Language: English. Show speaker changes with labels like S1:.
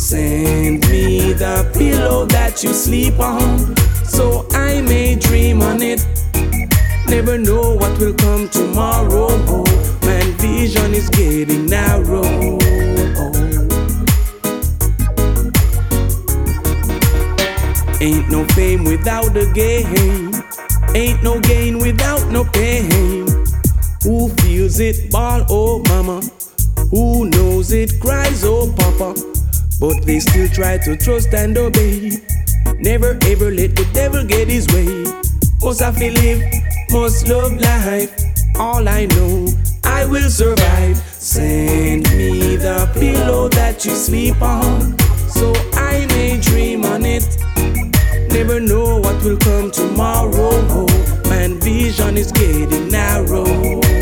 S1: Send me the pillow that you sleep on, so I may dream on it. Never know what will come tomorrow. Man, vision is getting narrow. Ain't no fame without the gain. Ain't no gain without no pain. Who feels it, ball, oh mama? Who knows it, cries, oh papa? But they still try to trust and obey. Never ever let the devil get his way. Must have to live, must love life. All I know, I will survive. Send me the pillow that you sleep on, so I may dream on it. Never know what will come tomorrow. Man, vision is getting narrow.